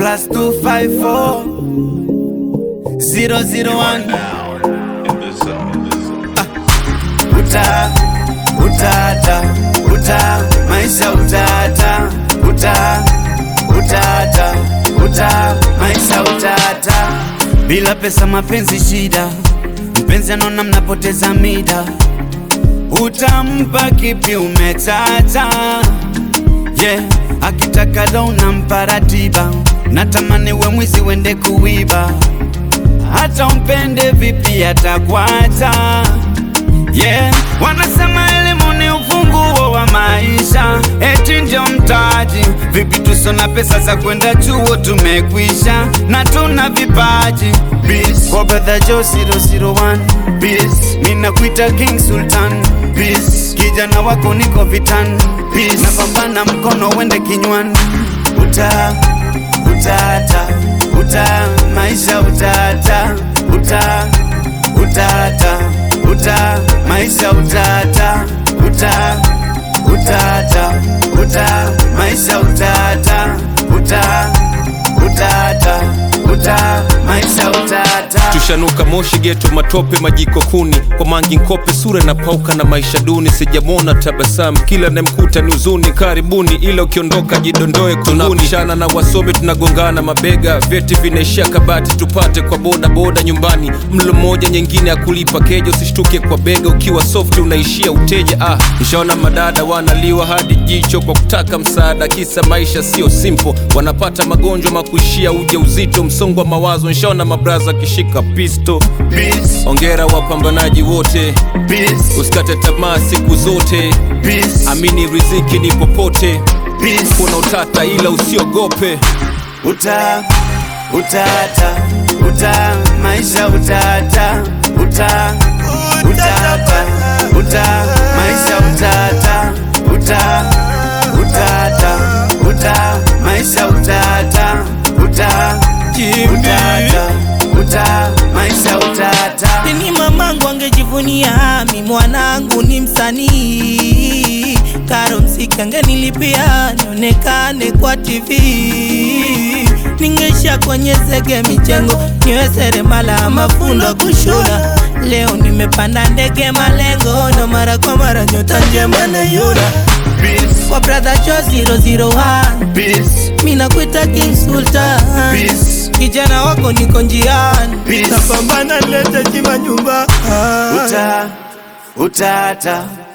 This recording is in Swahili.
+254 001. Utata, maisha utata, maisha utata. Bila pesa mapenzi shida, mpenzi anona mnapoteza mida. Utampa kipi umetata? Yeah, akitaka do unampa ratiba. Natamani we mwizi wende kuiba, hata umpende vipi atakwata. Yeah, wanasema elimu ni ufunguo wa maisha, eti ndio mtaji. Vipi tusona pesa za kwenda chuo tumekwisha, na tuna vipaji. Peace kwa brother Joe 001. Peace, mina kuita King Sultan. Peace, kijana wako niko vitani. Peace, napambana mkono wende kinywani. Maisha utata, maisha utata, maisha maisha utata. Tushanuka moshi geto matope majiko kuni, kwa mangi nkope sura na pauka na maisha duni. Sijamona tabasamu kila nemkuta ni uzuni. Karibuni ila ukiondoka jidondoe kunguni. Tunapishana na wasomi tunagongana mabega, vyeti vinaishia kabati tupate kwa boda boda nyumbani. Mlo mmoja nyingine akulipa kejo, usishtuke kwa bega ukiwa soft unaishia uteja. Nishaona madada wanaliwa hadi jicho kwa kutaka msaada, kisa maisha sio simple. Wanapata magonjwa makuishia uje uzito, msongo wa mawazo. Nishaona mabraza kishika pisto. Ongera wapambanaji wote. Usikate tamaa siku zote. Amini riziki ni popote. Kuna utata ila usiogope. Maisha utata, maisha utata, maisha utata, maisha utata. Ni mamangu angejivunia mi mwanangu ni msanii. Karo msiki angenilipia nionekane kwa TV. Ningesha kwenye zege michengo, niwe seremala mafundo kushona. Leo nimepanda ndege malengo, na mara kwa mara nyota njema na yura. Kwa brother Joe 001. Mina kuita King Sultan. Kijana wako niko njiani, napambana lete chima nyumba. Utata